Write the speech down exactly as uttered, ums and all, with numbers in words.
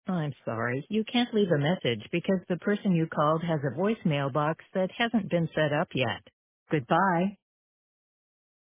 I'm sorry. You can't leave a message because the person you called has a voicemail box that hasn't been set up yet. Goodbye.